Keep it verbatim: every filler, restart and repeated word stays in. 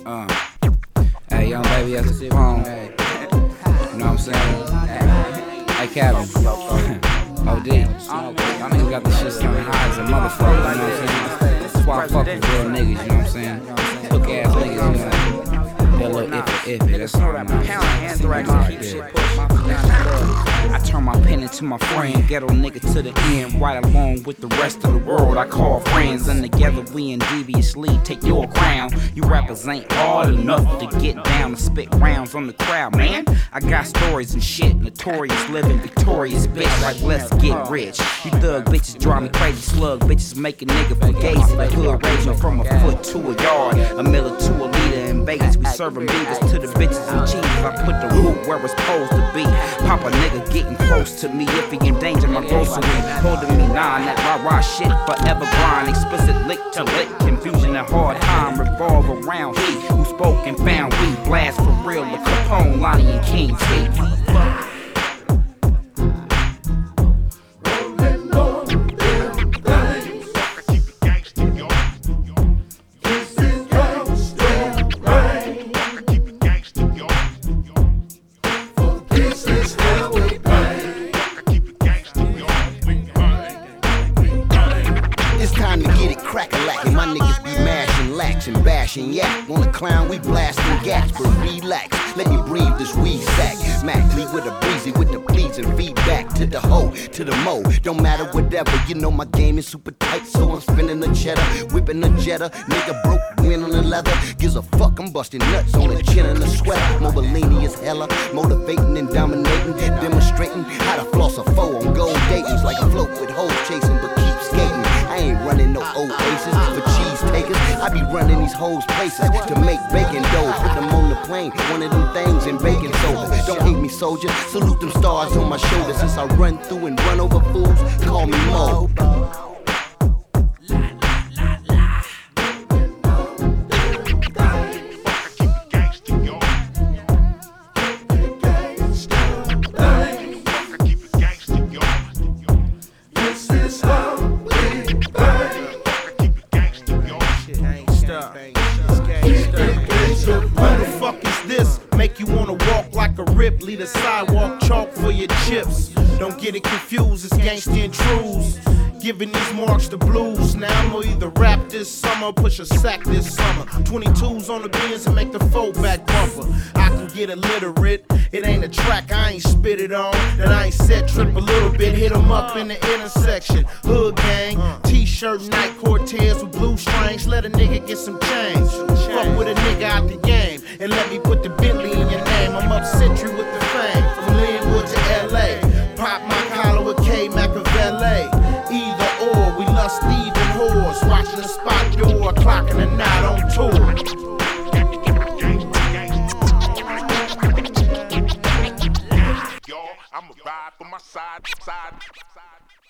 Uh, hey, young baby at the phone. Hey. You know what I'm saying? Hey, Kevin. O D. Y'all niggas got this shit sounding high as a motherfucker. You know what I'm saying? That's why I fuck with real niggas. You know what I'm saying? Hook ass niggas. You know? They're a little iffy, iffy. That's all I'm saying. I turn my pen into my friend, ghetto nigga to the end, right along with the rest of the world I call friends, and together we in deviously take your crown. You rappers ain't hard enough to get down and spit rounds on the crowd, man. I got stories and shit, notorious, living victorious, bitch, like let's get rich. You thug bitches drive me crazy, slug bitches make a nigga fugazi. The hood ranging from a foot to a yard, a miller to a liter in Vegas. We serving beavers to the bitches and cheese. I put the root where it's supposed to be. Pop a nigga getting close to me if he endanger my grocery. Holding me nine, that rah-rah shit forever grind. Explicit lick to lick, confusion and hard time revolve around he who spoke and found we blast for real. The Capone, Lonnie and King T. Crack-a-lackin', my niggas be mashing, laxin', bashing, yak. On the clown, we blasting gas, but relax, let me breathe this weed sack. Mackley with a breezy, with the bleeds and feedback to the hoe, to the mo. Don't matter whatever, you know my game is super tight, so I'm spinning the cheddar, whipping the Jetta. Nigga broke, win on the leather, gives a fuck, I'm busting nuts on the chin and the sweater. Mobilini is hella, motivating and dominating, demonstrating how to floss a foe on gold datings, like a float with hoes chasing, but keep skating. I ain't running no oasis for cheese takers. I be running these hoes places to make bacon dough. Put them on the plane, one of them things in bacon soda. Don't hate me, soldier. Salute them stars on my shoulders. Since I run through and run over fools, call me Mo. Who the fuck is this? Make you wanna walk like a rip, lead a sidewalk chalk for your chips. Don't get it confused, it's gangsta intrudes. Giving these marks the blues. Now I'ma either rap this summer or push a sack this summer. twenty-twos on the beans and make the four back bumper. I can get illiterate, it ain't a track I ain't spit it on. That I ain't set trip a little bit, hit 'em up in the intersection. Hood gang, t-shirt, night Cortez with blue strings. Let a nigga get some change. Fuck with a nigga out the game and let me put the Bentley in your name. I'm up century with the fame, from Linwood to L A. Pop my collar with K Machiavelli. Either or, we lust Steve and whores. Watching the spot door, clocking the night on tour. I'ma ride for my side, side, side.